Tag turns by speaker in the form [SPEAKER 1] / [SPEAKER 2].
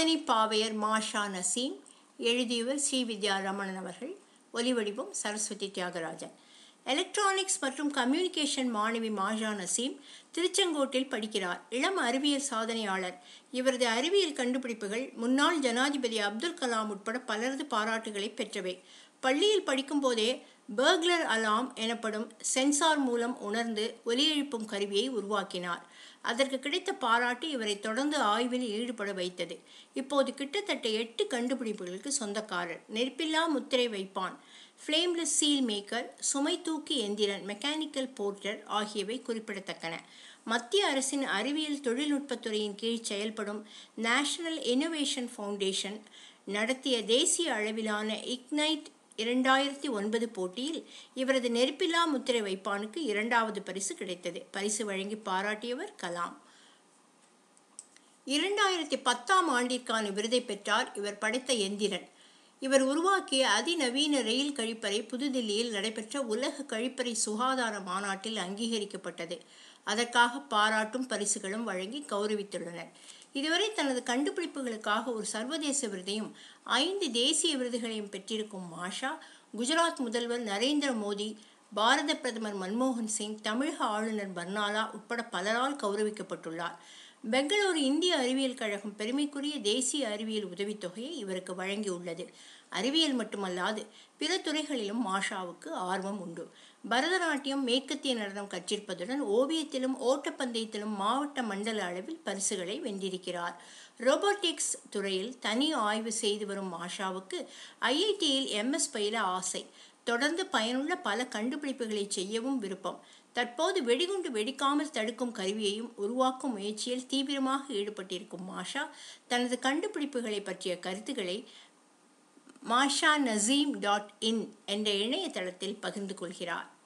[SPEAKER 1] சாதனை பாவையர் மாஷா நசீம். எழுதியவர் சி. வித்யா ரமணன் அவர்கள். ஒலிவடிவம் சரஸ்வதி தியாகராஜன். எலக்ட்ரானிக்ஸ் மற்றும் கம்யூனிகேஷன் மாணவி மாஷா நசீம் திருச்செங்கோட்டில் படிக்கிறார். இளம் அறிவியல் சாதனையாளர். இவரது அறிவியல் கண்டுபிடிப்புகள் முன்னாள் ஜனாதிபதி அப்துல் கலாம் உட்பட பலரது பாராட்டுகளை பெற்றவை. பள்ளியில் படிக்கும் போதே பர்க்லர் அலாம் எனப்படும் சென்சார் மூலம் உணர்ந்து ஒலி எழுப்பும் கருவியை உருவாக்கினார். அதற்கு கிடைத்த பாராட்டு இவரை தொடர்ந்து ஆய்வில் ஈடுபட வைத்தது. இப்போது கிட்டத்தட்ட 8 கண்டுபிடிப்புகளுக்கு சொந்தக்காரர். நெருப்பில்லா முத்திரை வைப்பான், ஃப்ளேம்லெஸ் சீல் மேக்கர், சுமை தூக்கி எந்திரன், மெக்கானிக்கல் போர்ட்டர் ஆகியவை குறிப்பிடத்தக்கன. மத்திய அரசின் அறிவியல் தொழில்நுட்பத்துறையின் கீழ் செயல்படும் நேஷனல் இன்னோவேஷன் ஃபவுண்டேஷன் நடத்திய தேசிய அளவிலான இக்னைட் 2009 போட்டியில் இவரது நெருப்பில்லா முத்திரை வைப்பானுக்கு 2வது பரிசு கிடைத்தது. பரிசு வழங்கி பாராட்டியவர் கலாம். 2010ஆம் ஆண்டிற்கான விருதை பெற்றார். இவர் படைத்த எந்திரன். இவர் உருவாக்கிய அதிநவீன ரயில் கழிப்பறை புதுதில்லியில் நடைபெற்ற உலக கழிப்பறை சுகாதார மாநாட்டில் அங்கீகரிக்கப்பட்டது. அதற்காக பாராட்டும் பரிசுகளும் வழங்கி கௌரவித்துள்ளனர். இதுவரை தனது கண்டுபிடிப்புகளுக்காக ஒரு சர்வதேச விருதையும் 5 தேசிய விருதுகளையும் பெற்றிருக்கும் மாஷா, குஜராத் முதல்வர் நரேந்திர மோடி, பாரத பிரதமர் மன்மோகன் சிங், தமிழக ஆளுநர் பர்னாலா உட்பட பலரால் கௌரவிக்கப்பட்டுள்ளார். பெங்களூரு இந்திய அறிவியல் கழகம் பெருமைக்குரிய தேசிய அறிவியல் உதவித்தொகையை இவருக்கு வழங்கியுள்ளது. அறிவியல் மட்டுமல்லாது பிற துறைகளிலும் மாஷாவுக்கு ஆர்வம் உண்டு. பரதநாட்டியம், மேற்கத்திய நடனம் கற்றிருப்பதுடன் ஓவியத்திலும் ஓட்டப்பந்தயத்திலும் மாவட்ட மண்டல அளவில் பரிசுகளை வென்றிருக்கிறார். ரோபோட்டிக்ஸ் துறையில் தனி ஆய்வு செய்து வரும் மாஷாவுக்கு IITயில் MS பயில ஆசை. தொடர்ந்து பயனுள்ள பல கண்டுபிடிப்புகளை செய்யவும் விருப்பம். தற்போது வெடிகுண்டு வெடிக்காமல் தடுக்கும் கருவியையும் உருவாக்கும் முயற்சியில் தீவிரமாக ஈடுபட்டிருக்கும் மாஷா தனது கண்டுபிடிப்புகளை பற்றிய கருத்துக்களை mashanazim.in என்ற இணையதளத்தில் பகிர்ந்து கொள்கிறார்.